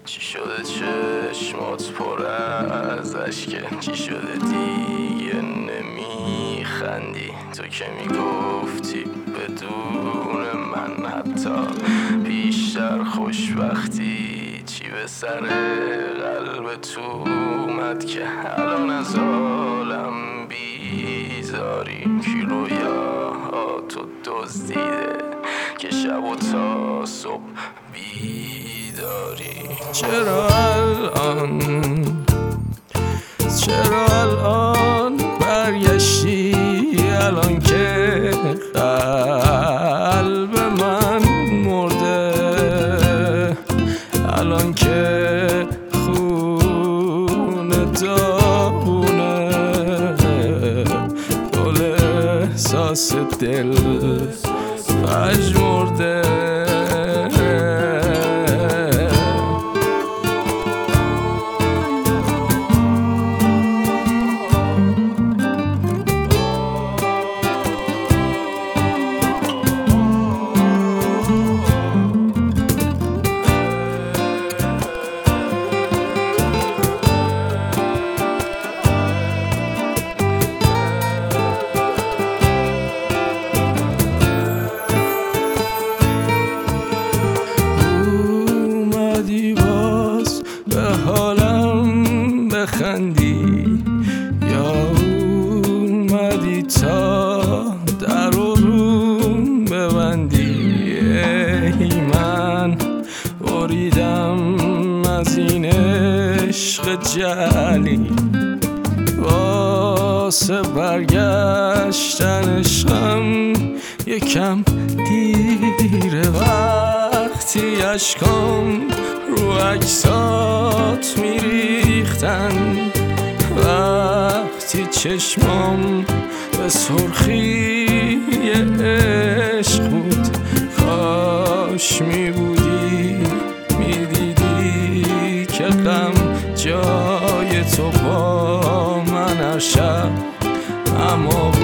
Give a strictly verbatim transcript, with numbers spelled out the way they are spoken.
چی شده چشمات پر از اشکه؟ چی شده دیگه نمیخندی؟ تو که میگفتی بدون من حتی بیشتر خوشبختی. چی به سر قلب تو اومد که الان از عالم بیزاری؟ کی رویاهاتو دزدیده که شب و تا صبح بیداری؟ چرا الان چرا الان برگشتی؟ الان که قلب من مرده، الان که خون داغونه، گل احساس دل پژمرده. حالم بخندی یا اومدی تا در و روم ببندی؟ ای من بریدم از این عشق جعلی، واسه برگشتن عشقم یکم دیره. وقتی اشکام رو عکسات میریختن، وقتی چشمام به سرخی عشق بود، کاش میبودی میدیدی که غم جای تو با من هر شب، اما